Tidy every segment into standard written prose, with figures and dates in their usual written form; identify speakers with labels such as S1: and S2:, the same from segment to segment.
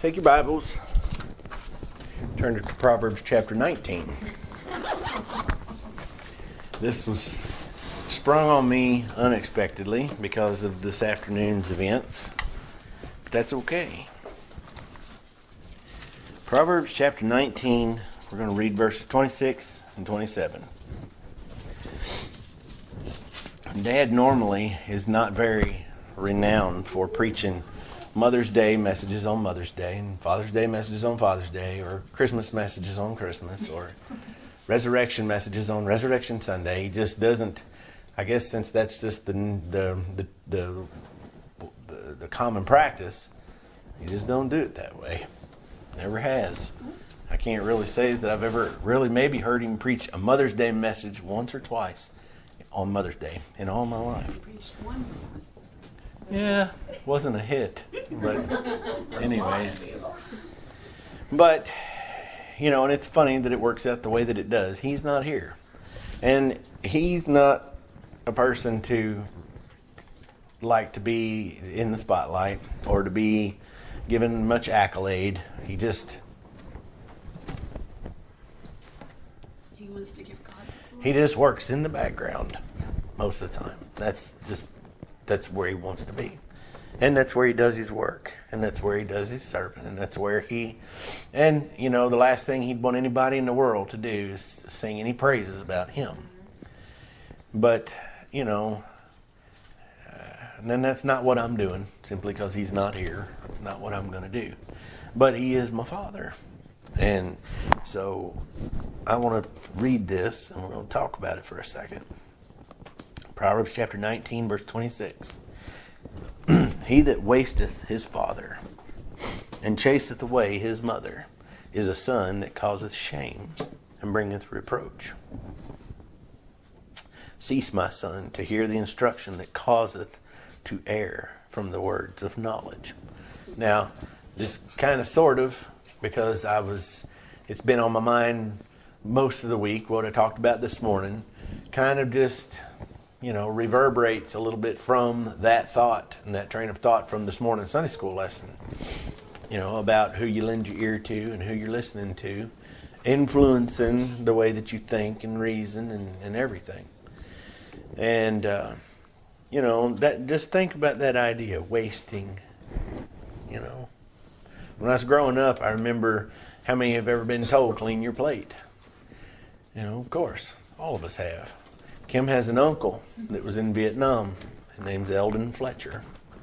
S1: Take your Bibles, turn to Proverbs chapter 19. This was sprung on me unexpectedly because of this afternoon's events, but that's okay. Proverbs chapter 19, we're going to read verses 26 and 27. Dad normally is not very renowned for preaching Mother's Day messages on Mother's Day and Father's Day messages on Father's Day, or Christmas messages on Christmas, or resurrection messages on Resurrection Sunday. He just doesn't, I guess, since that's just the common practice, he just don't do it that way. Never has. I can't really say that I've ever really maybe heard him preach a Mother's Day message once or twice on Mother's Day in all my life. Yeah, wasn't a hit, but anyways. But, you know, and it's funny that it works out the way that it does. He's not here. And he's not a person to like to be in the spotlight or to be given much accolade. He wants to give God. He just works in the background most of the time. That's where he wants to be. And that's where he does his work. And that's where he does his serving. And that's where and you know, the last thing he'd want anybody in the world to do is sing any praises about him. But, you know, and then that's not what I'm doing, simply because he's not here. That's not what I'm going to do. But he is my father. And so I want to read this, and we're going to talk about it for a second. Proverbs chapter 19, verse 26. He that wasteth his father and chaseth away his mother is a son that causeth shame and bringeth reproach. Cease, my son, to hear the instruction that causeth to err from the words of knowledge. Now, this kind of sort of, because it's been on my mind most of the week, what I talked about this morning, kind of just, you know, reverberates a little bit from that thought and that train of thought from this morning's Sunday school lesson. You know, about who you lend your ear to and who you're listening to, influencing the way that you think and reason and everything. And, you know, that just think about that idea, wasting, you know. When I was growing up, I remember how many have ever been told, clean your plate. You know, of course, all of us have. Kim has an uncle that was in Vietnam. His name's Eldon Fletcher.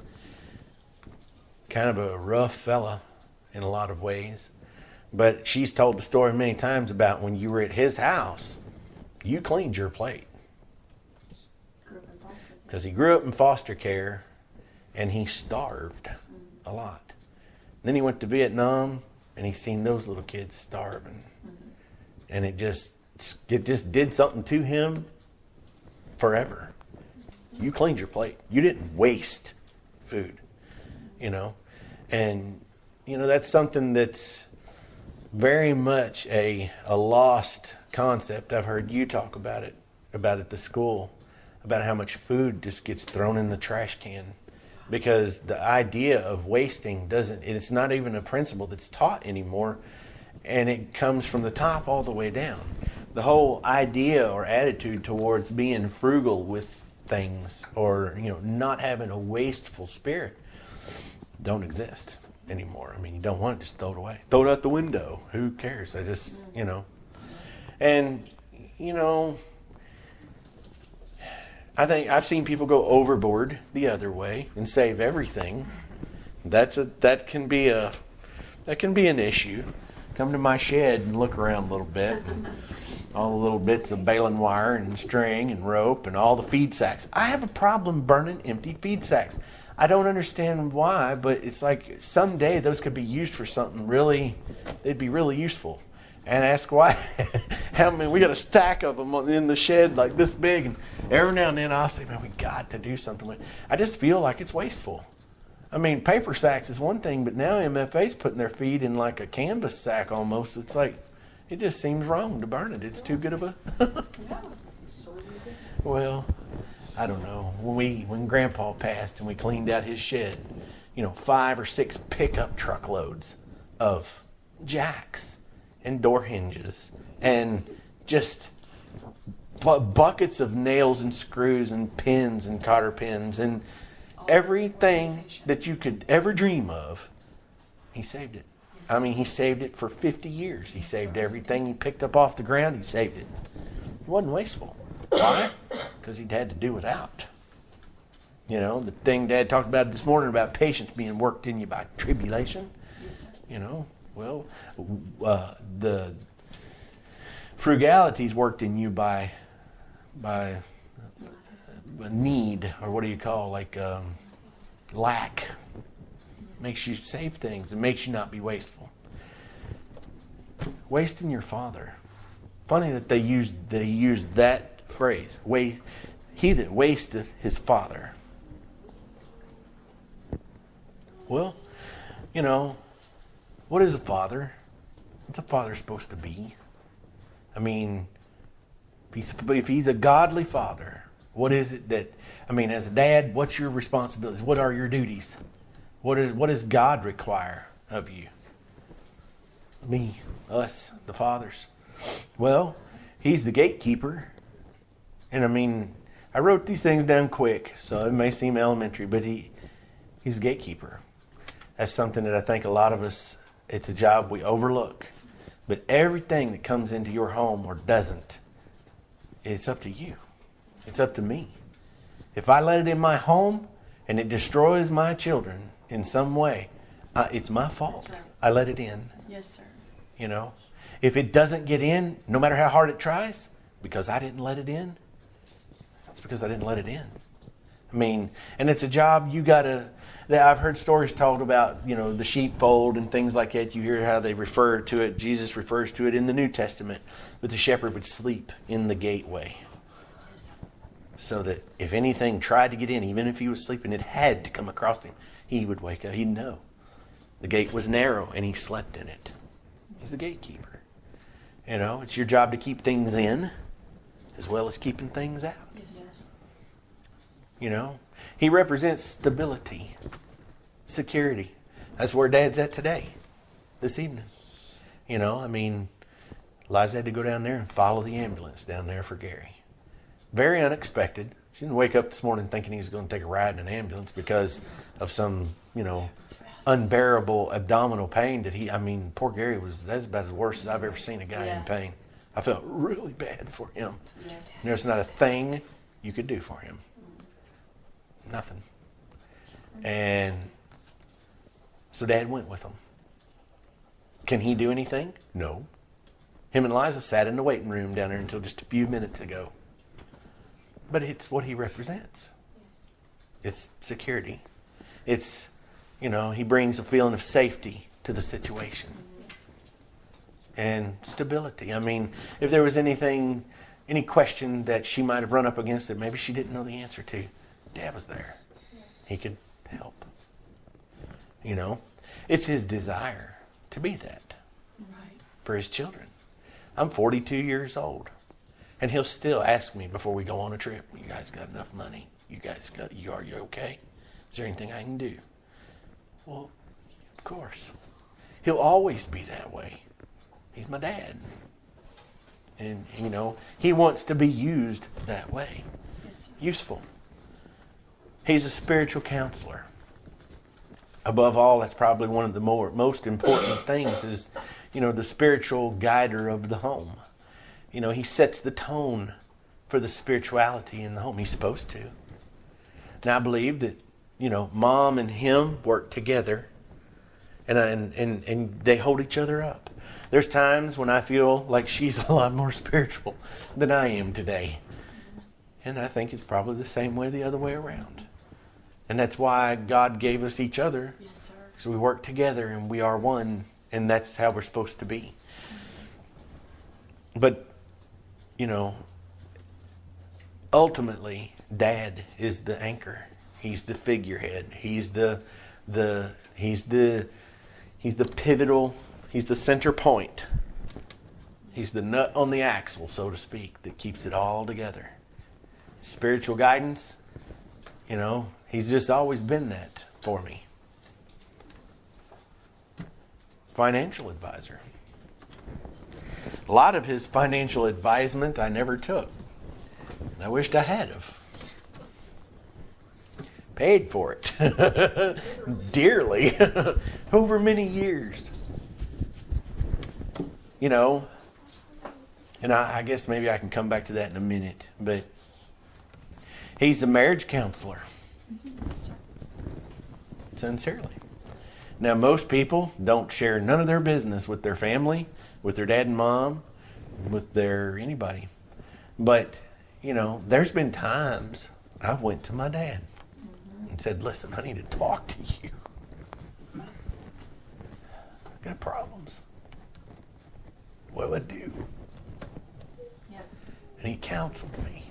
S1: Kind of a rough fella in a lot of ways. But she's told the story many times about when you were at his house, you cleaned your plate. Because he grew up in foster care and he starved a lot. Then he went to Vietnam and he seen those little kids starving. And it just did something to him forever. You cleaned your plate. You didn't waste food, you know. And, you know, that's something that's very much a lost concept. I've heard you talk about it at the school, about how much food just gets thrown in the trash can. Because the idea of wasting it's not even a principle that's taught anymore. And it comes from the top all the way down. The whole idea or attitude towards being frugal with things, or, you know, not having a wasteful spirit, don't exist anymore. I mean, you don't want to just throw it away. Throw it out the window. Who cares? I just, you know. And, you know, I think I've seen people go overboard the other way and save everything. That can be an issue. Come to my shed and look around a little bit. And all the little bits of baling wire and string and rope and all the feed sacks. I have a problem burning empty feed sacks. I don't understand why, but it's like someday those could be used for something they'd be really useful. And ask why. We got a stack of them in the shed like this big, and every now and then I'll say, man, we got to do something with it. I just feel like it's wasteful. I mean, paper sacks is one thing, but now MFA's putting their feed in like a canvas sack almost. It's like, it just seems wrong to burn it. It's too good of a... Well, I don't know. When Grandpa passed and we cleaned out his shed, 5 or 6 pickup truckloads of jacks and door hinges and just buckets of nails and screws and pins and cotter pins and everything that you could ever dream of. He saved it. I mean, he saved it for 50 years. He saved everything he picked up off the ground. He saved it. It wasn't wasteful. Why? Because he'd had to do without. You know, the thing Dad talked about this morning about patience being worked in you by tribulation.
S2: Yes, sir.
S1: You know, well, the frugality's worked in you by need, or what do you call, like lack. Makes you save things. It makes you not be wasteful. Wasting your father. Funny that he used that phrase. He that wasteth his father. Well, you know, what is a father? What's a father supposed to be? I mean, if he's a godly father, what is it that, I mean, as a dad, what's your responsibilities? What are your duties? What does God require of you? Me, us, the fathers. Well, he's the gatekeeper. And I mean, I wrote these things down quick, so it may seem elementary, but he's the gatekeeper. That's something that I think a lot of us, it's a job we overlook. But everything that comes into your home or doesn't, it's up to you. It's up to me. If I let it in my home and it destroys my children in some way, it's my fault.
S2: That's right.
S1: I let it in.
S2: Yes, sir.
S1: You know, if it doesn't get in, no matter how hard it tries, because I didn't let it in, it's because I didn't let it in. I mean, and it's a job you gotta. I've heard stories told about, you know, the sheepfold and things like that. You hear how they refer to it. Jesus refers to it in the New Testament. But the shepherd would sleep in the gateway, so that if anything tried to get in, even if he was sleeping, it had to come across him. He would wake up. He'd know. The gate was narrow, and he slept in it. He's the gatekeeper. You know, it's your job to keep things in as well as keeping things out.
S2: Yes, sir.
S1: You know, he represents stability, security. That's where Dad's at today, this evening. You know, I mean, Liza had to go down there and follow the ambulance down there for Gary. Very unexpected. She didn't wake up this morning thinking he was going to take a ride in an ambulance because of some, you know, unbearable abdominal pain that poor Gary that's about as worse as I've ever seen a guy in pain. I felt really bad for him.
S2: Yes.
S1: There's not a thing you could do for him. Nothing. And so Dad went with him. Can he do anything? No. Him and Liza sat in the waiting room down there until just a few minutes ago. But it's what he represents. It's security. It's, you know, he brings a feeling of safety to the situation. And stability. I mean, if there was any question that she might have run up against that maybe she didn't know the answer to, Dad was there. He could help. You know, it's his desire to be that for his children. I'm 42 years old. And he'll still ask me before we go on a trip, you guys got enough money? Are you okay? Is there anything I can do? Well, of course. He'll always be that way. He's my dad. And, you know, he wants to be used that way.
S2: Yes, sir.
S1: Useful. He's a spiritual counselor. Above all, that's probably one of the most important things is, you know, the spiritual guider of the home. You know, he sets the tone for the spirituality in the home. He's supposed to. Now, I believe that, you know, Mom and him work together and they hold each other up. There's times when I feel like she's a lot more spiritual than I am today. And I think it's probably the same way the other way around. And that's why God gave us each other.
S2: Yes, sir.
S1: So we work together and we are one. And that's how we're supposed to be. But, you know, ultimately, Dad is the anchor. He's the figurehead. He's the pivotal. He's the center point. He's the nut on the axle, so to speak, that keeps it all together. Spiritual guidance, you know, he's just always been that for me. As financial advisor. A lot of his financial advisement I never took. I wished I had have. Paid for it dearly over many years. You know, and I guess maybe I can come back to that in a minute, but he's a marriage counselor. Sincerely. Now, most people don't share none of their business with their family, with their dad and mom, with their anybody. But, you know, there's been times I've went to my dad and said, listen, I need to talk to you. I've got problems. What do I do?
S2: Yep.
S1: And he counseled me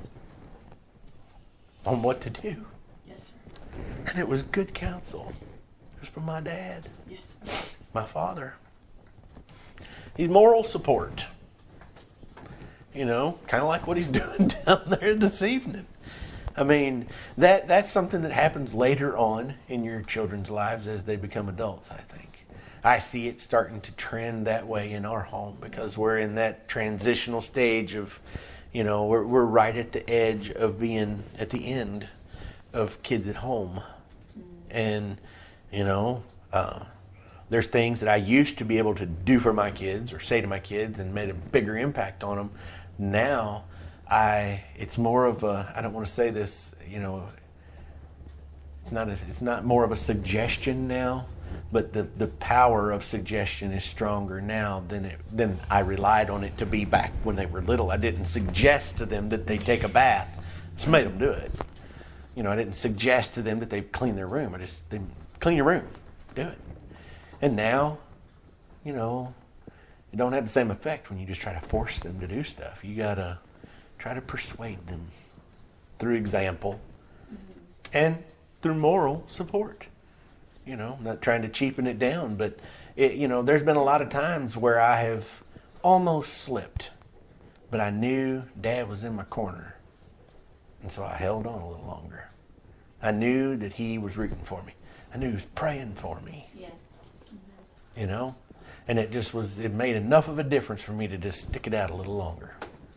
S1: on what to do.
S2: Yes, sir.
S1: And it was good counsel. It was from my dad.
S2: Yes, sir.
S1: My father. He's moral support. You know, kind of like what he's doing down there this evening. I mean, that's something that happens later on in your children's lives as they become adults, I think. I see it starting to trend that way in our home because we're in that transitional stage of, you know, we're right at the edge of being at the end of kids at home. And, you know, there's things that I used to be able to do for my kids or say to my kids and made a bigger impact on them. Now, it's more of a, I don't want to say this, you know, it's not more of a suggestion now, but the power of suggestion is stronger now than I relied on it to be back when they were little. I didn't suggest to them that they take a bath. Just made them do it. You know, I didn't suggest to them that they clean their room. They clean your room. Do it. And now, you know, it don't have the same effect when you just try to force them to do stuff. You got to try to persuade them through example and through moral support. You know, not trying to cheapen it down, but, you know, there's been a lot of times where I have almost slipped, but I knew Dad was in my corner, and so I held on a little longer. I knew that he was rooting for me. I knew he was praying for me.
S2: Yes.
S1: You know, and it made enough of a difference for me to just stick it out a little longer.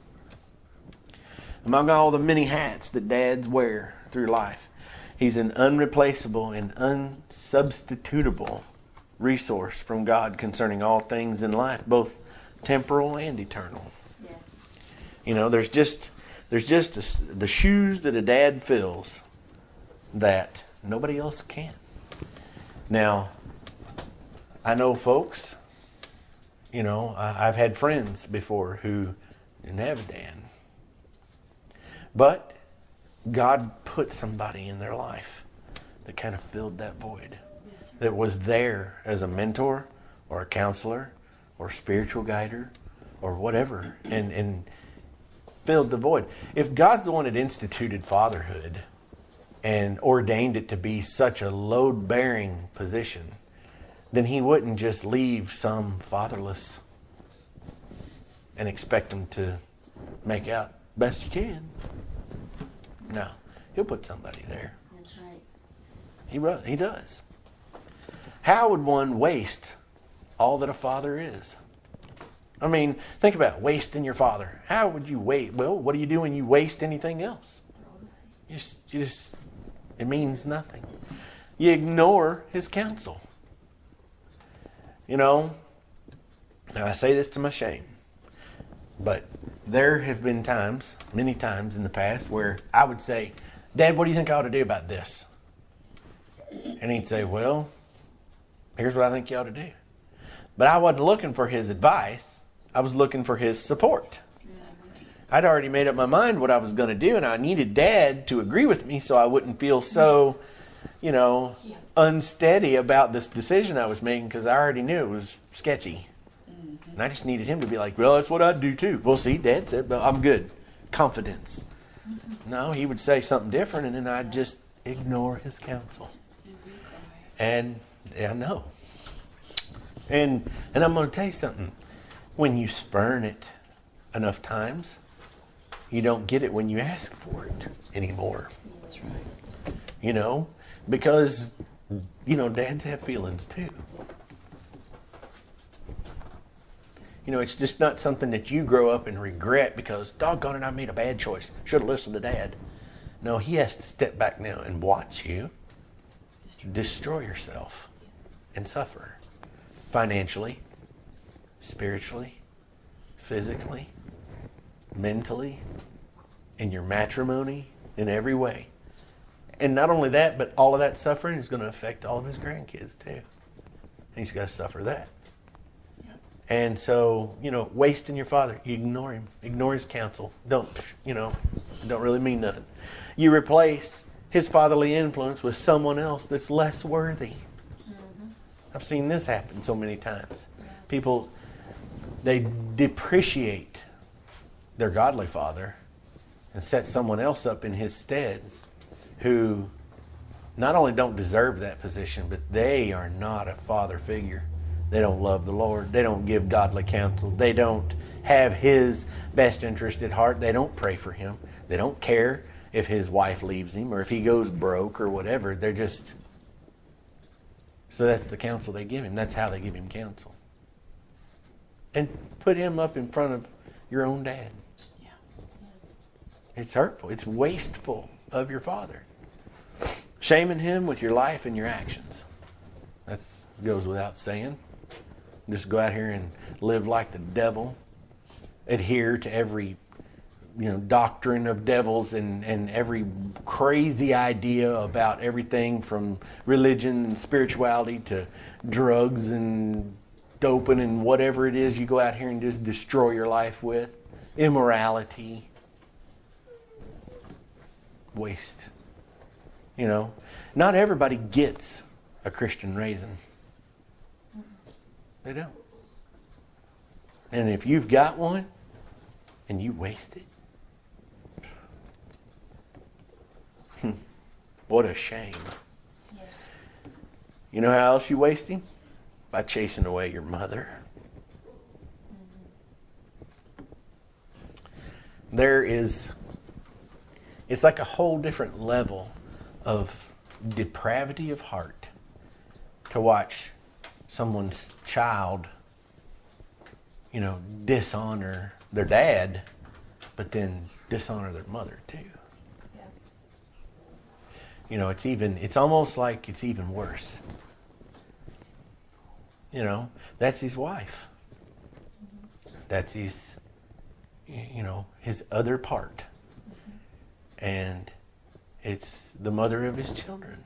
S1: Among all the many hats that dads wear through life, he's an unreplaceable and unsubstitutable resource from God concerning all things in life, both temporal and eternal.
S2: Yes.
S1: You know, there's just the shoes that a dad fills that nobody else can. Now, I know folks, you know, I've had friends before who didn't have a dad. But God put somebody in their life that kind of filled that void.
S2: Yes, sir.
S1: That was there as a mentor or a counselor or a spiritual guider or whatever and filled the void. If God's the one that instituted fatherhood and ordained it to be such a load-bearing position, then he wouldn't just leave some fatherless and expect them to make out best you can. No, he'll put somebody there.
S2: That's right.
S1: He does. How would one waste all that a father is? I mean, think about wasting your father. How would you waste? Well, what do you do when you waste anything else? You just it means nothing. You ignore his counsel. You know, and I say this to my shame, but there have been times, many times in the past, where I would say, Dad, what do you think I ought to do about this? And he'd say, well, here's what I think you ought to do. But I wasn't looking for his advice. I was looking for his support.
S2: Exactly.
S1: I'd already made up my mind what I was going to do, and I needed Dad to agree with me so I wouldn't feel so, you know, unsteady about this decision I was making because I already knew it was sketchy. And I just needed him to be like, well, that's what I'd do too. Well, see, Dad said, well, I'm good. Confidence. No, he would say something different, and then I'd just ignore his counsel. And I know. And I'm going to tell you something. When you spurn it enough times, you don't get it when you ask for it anymore.
S2: That's right.
S1: You know, because, you know, dads have feelings too. It's just not something that you grow up and regret because, doggone it, I made a bad choice. Should have listened to Dad. No, he has to step back now and watch you destroy yourself and suffer financially, spiritually, physically, mentally, in your matrimony, in every way. And not only that, but all of that suffering is going to affect all of his grandkids too. He's got to suffer that. And so, wasting your father, you ignore him. Ignore his counsel. Don't really mean nothing. You replace his fatherly influence with someone else that's less worthy. Mm-hmm. I've seen this happen so many times. Yeah. People, they depreciate their godly father and set someone else up in his stead who not only don't deserve that position, but they are not a father figure. They don't love the Lord. They don't give godly counsel. They don't have his best interest at heart. They don't pray for him. They don't care if his wife leaves him or if he goes broke or whatever. They're just... So that's the counsel they give him. That's how they give him counsel. And put him up in front of your own dad. Yeah. It's hurtful. It's wasteful of your father. Shaming him with your life and your actions. That goes without saying. Just go out here and live like the devil. Adhere to every doctrine of devils and every crazy idea about everything from religion and spirituality to drugs and doping and whatever it is you go out here and just destroy your life with. Immorality. Waste. Not everybody gets a Christian raising. They don't. And if you've got one and you waste it, what a shame. Yes. You know how else you wasting? By chasing away your mother. Mm-hmm. It's like a whole different level of depravity of heart to watch someone's child, dishonor their dad, but then dishonor their mother too. Yeah. It's almost like it's even worse. That's his wife. Mm-hmm. That's his other part. Mm-hmm. And it's the mother of his children.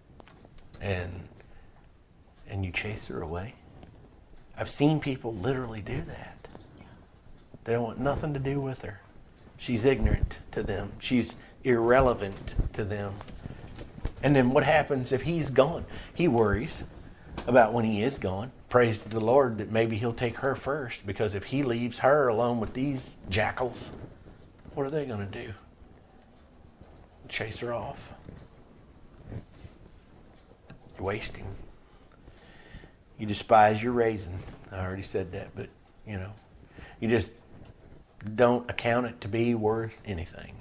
S1: And you chase her away. I've seen people literally do that. They don't want nothing to do with her. She's ignorant to them. She's irrelevant to them. And then what happens if he's gone? He worries about when he is gone. Praise to the Lord that maybe he'll take her first, because if he leaves her alone with these jackals, what are they going to do? Chase her off. You're wasting. You despise your raising. I already said that, but you just don't account it to be worth anything.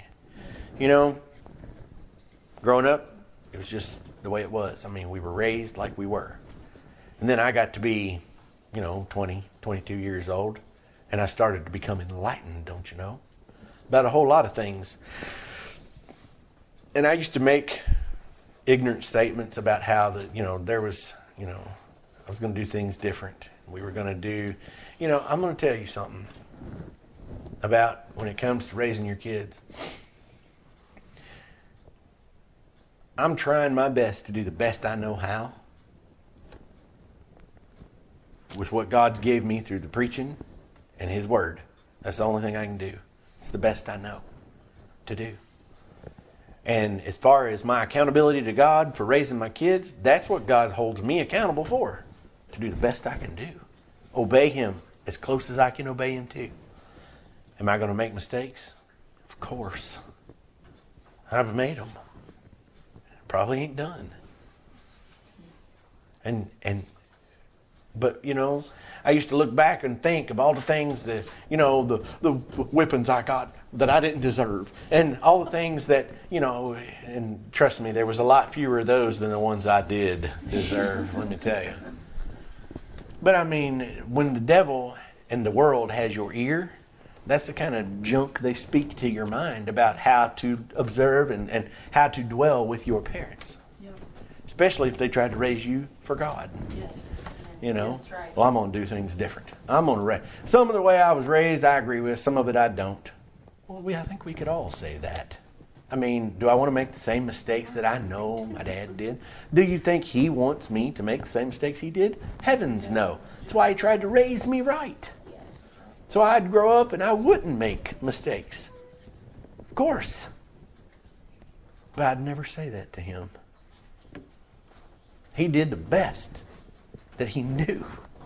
S1: Growing up, it was just the way it was. I mean, we were raised like we were. And then I got to be, 20, 22 years old, and I started to become enlightened, don't you know, about a whole lot of things. And I used to make ignorant statements about how there was, I was going to do things different. We were going to do, I'm going to tell you something about when it comes to raising your kids. I'm trying my best to do the best I know how with what God's gave me through the preaching and His Word. That's the only thing I can do. It's the best I know to do. And as far as my accountability to God for raising my kids, that's what God holds me accountable for. To do the best I can do. Obey Him as close as I can obey Him too. Am I going to make mistakes? Of course. I've made them. Probably ain't done. But I used to look back and think of all the things that, the whippings I got that I didn't deserve. And all the things that, and trust me, there was a lot fewer of those than the ones I did deserve, let me tell you. But I mean, when the devil and the world has your ear, that's the kind of junk they speak to your mind about how to observe and how to dwell with your parents.
S2: Yep.
S1: Especially if they tried to raise you for God.
S2: Yes.
S1: You know,
S2: That's right.
S1: well, I'm going to do things different. I'm going to some of the way I was raised, I agree with. Some of it, I don't. Well, I think we could all say that. I mean, do I want to make the same mistakes that I know my dad did? Do you think he wants me to make the same mistakes he did? Heavens no. That's why he tried to raise me right. So I'd grow up and I wouldn't make mistakes. Of course. But I'd never say that to him. He did the best that he knew.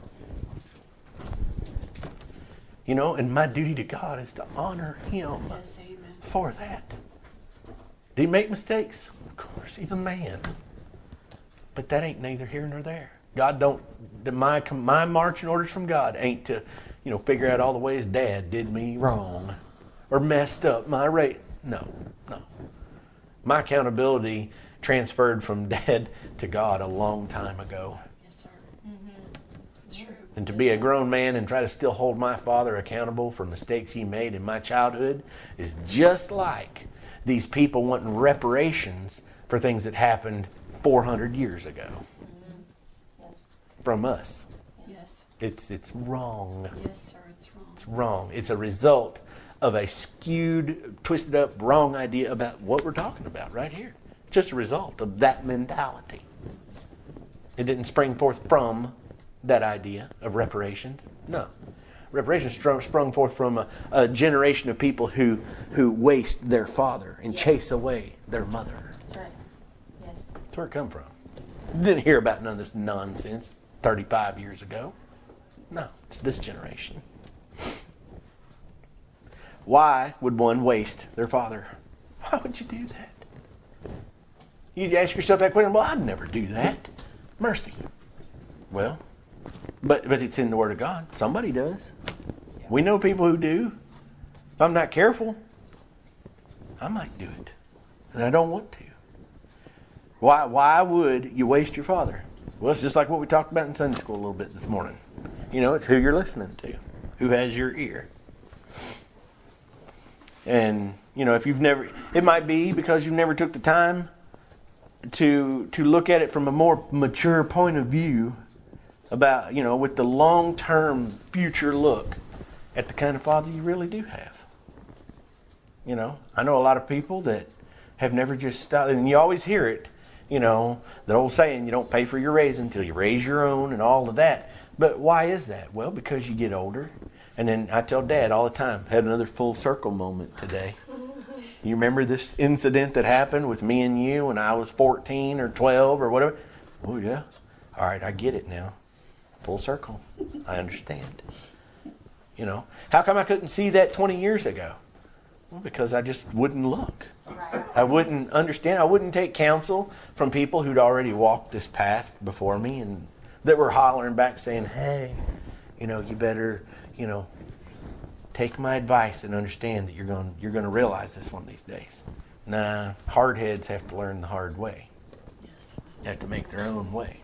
S1: You know, and my duty to God is to honor him
S2: Yes, amen.
S1: for that. Did he make mistakes? Of course, he's a man. But that ain't neither here nor there. God don't, my marching orders from God ain't to, figure out all the ways Dad did me wrong or messed up my rate. No. My accountability transferred from Dad to God a long time ago.
S2: Yes, sir. It's true.
S1: And to be a grown man and try to still hold my father accountable for mistakes he made in my childhood is just like these people wanting reparations for things that happened 400 years ago
S2: Yes.
S1: from us.
S2: Yes.
S1: It's wrong.
S2: Yes, sir. It's wrong.
S1: It's wrong. It's a result of a skewed, twisted up, wrong idea about what we're talking about right here. It's just a result of that mentality. It didn't spring forth from that idea of reparations. No. Reparations sprung forth from a generation of people who waste their father and chase away their mother.
S2: That's right. Yes.
S1: That's where it come from. Didn't hear about none of this nonsense 35 years ago. No, it's this generation. Why would one waste their father? Why would you do that? You ask yourself that question, well, I'd never do that. Mercy. Well, but it's in the Word of God. Somebody does. We know people who do. If I'm not careful, I might do it. And I don't want to. Why would you waste your father? Well, it's just like what we talked about in Sunday school a little bit this morning. It's who you're listening to. Who has your ear. And, if you've never, it might be because you've never took the time to look at it from a more mature point of view about, with the long-term future look at the kind of father you really do have. I know a lot of people that have never just stopped, and you always hear it, the old saying, you don't pay for your raising until you raise your own and all of that. But why is that? Well, because you get older. And then I tell Dad all the time, had another full circle moment today. You remember this incident that happened with me and you when I was 14 or 12 or whatever? Oh, yeah. All right, I get it now. Full circle. I understand. How come I couldn't see that 20 years ago? Well, because I just wouldn't look.
S2: Right.
S1: I wouldn't understand. I wouldn't take counsel from people who'd already walked this path before me and that were hollering back saying, hey, you better, take my advice and understand that you're going to realize this one of these days. Nah, hard heads have to learn the hard way.
S2: Yes.
S1: They have to make their own way.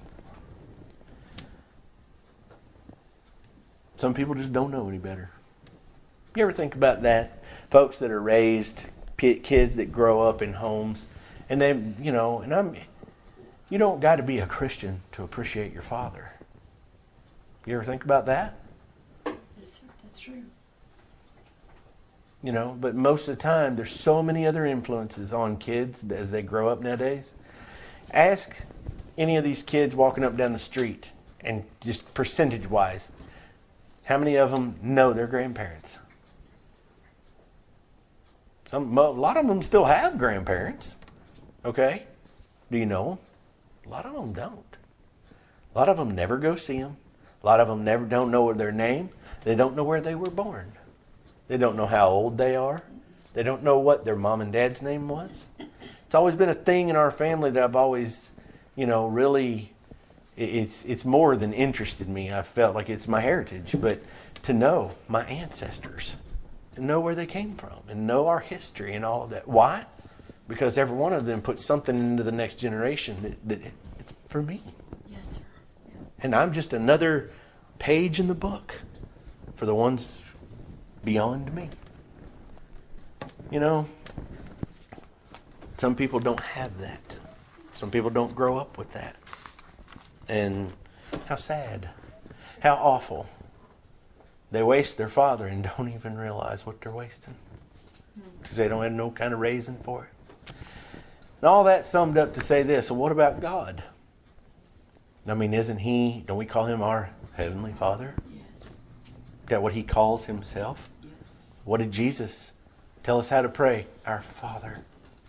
S1: Some people just don't know any better. You ever think about that? Folks that are raised, kids that grow up in homes, and they, you don't got to be a Christian to appreciate your father. You ever think about that?
S2: Yes, that's true.
S1: But most of the time, there's so many other influences on kids as they grow up nowadays. Ask any of these kids walking up down the street, and just percentage-wise, how many of them know their grandparents? A lot of them still have grandparents. Okay? Do you know them? A lot of them don't. A lot of them never go see them. A lot of them don't know their name. They don't know where they were born. They don't know how old they are. They don't know what their mom and dad's name was. It's always been a thing in our family that I've always, really, it's more than interested me. I felt like it's my heritage, but to know my ancestors, to know where they came from, and know our history and all of that. Why? Because every one of them put something into the next generation that it's for me.
S2: Yes, sir.
S1: And I'm just another page in the book for the ones beyond me. You know, some people don't have that. Some people don't grow up with that. And how sad, how awful. They waste their father and don't even realize what they're wasting. Because they don't have no kind of raising for it. And all that summed up to say this, well, what about God? I mean, don't we call him our Heavenly Father?
S2: Yes.
S1: Is that what he calls himself?
S2: Yes.
S1: What did Jesus tell us how to pray? Our Father.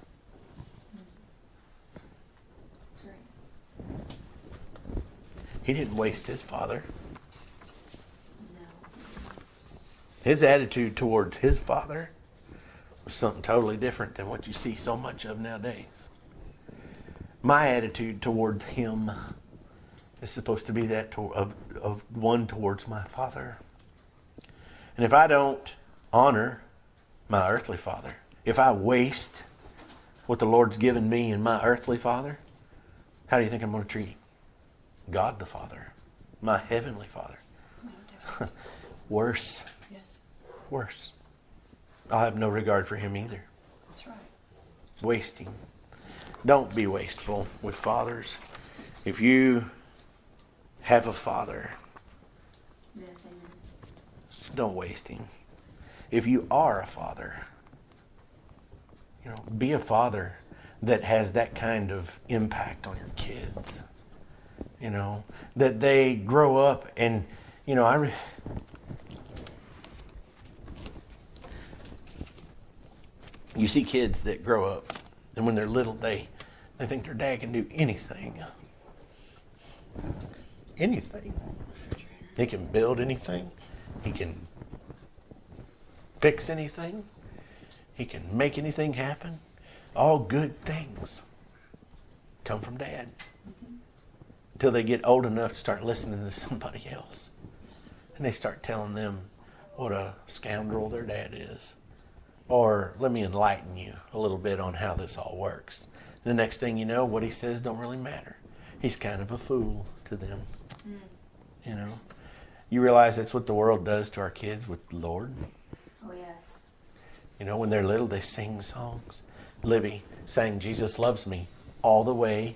S2: That's right.
S1: He didn't waste his Father.
S2: No.
S1: His attitude towards his Father was something totally different than what you see so much of nowadays. My attitude towards him is supposed to be that of one towards my Father. And if I don't honor my earthly father, if I waste what the Lord's given me and my earthly father, how do you think I'm going to treat God the Father, my heavenly Father?
S2: No different.
S1: Worse.
S2: Yes.
S1: Worse. I'll have no regard for him either.
S2: That's right.
S1: Wasting. Don't be wasteful with fathers. If you have a father,
S2: Yes, amen.
S1: don't waste him. If you are a father, be a father that has that kind of impact on your kids. That they grow up and, you see kids that grow up and when they're little, they think their dad can do anything. Anything. He can build anything. He can fix anything. He can make anything happen. All good things come from Dad. Until they get old enough to start listening to somebody else. And they start telling them what a scoundrel their dad is. Or let me enlighten you a little bit on how this all works. The next thing you know, what he says don't really matter. He's kind of a fool to them. You realize that's what the world does to our kids with the Lord?
S2: Oh, yes.
S1: When they're little, they sing songs. Libby sang Jesus Loves Me all the way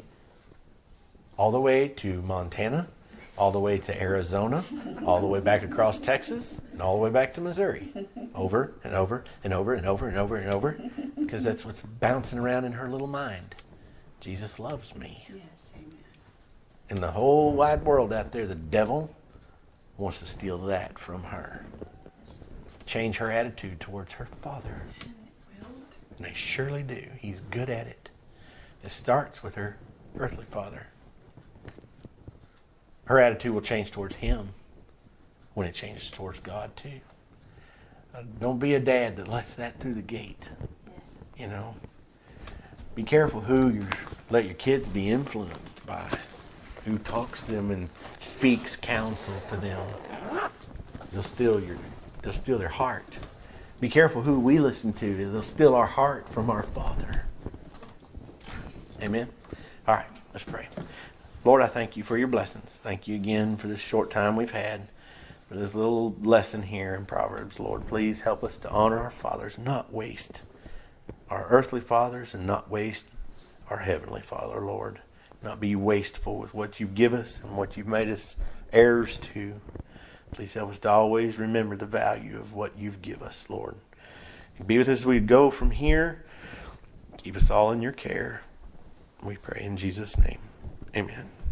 S1: to Montana, all the way to Arizona, all the way back across Texas, and all the way back to Missouri. Over and over and over and over and over and over. Because that's what's bouncing around in her little mind. Jesus loves me.
S2: Yes, amen.
S1: In the whole wide world out there, the devil wants to steal that from her. Change her attitude towards her father. And they surely do. He's good at it. It starts with her earthly father. Her attitude will change towards him when it changes towards God too. Don't be a dad that lets that through the gate.
S2: Yes.
S1: Be careful who you let your kids be influenced by. Who talks to them and speaks counsel to them. They'll steal their heart. Be careful who we listen to. They'll steal our heart from our Father. Amen? All right, let's pray. Lord, I thank you for your blessings. Thank you again for this short time we've had. For this little lesson here in Proverbs. Lord, please help us to honor our fathers, not waste our earthly fathers, and not waste our heavenly Father, Lord. Not be wasteful with what you give us and what you've made us heirs to. Please help us to always remember the value of what you've given us, Lord. Be with us as we go from here. Keep us all in your care. We pray in Jesus' name. Amen.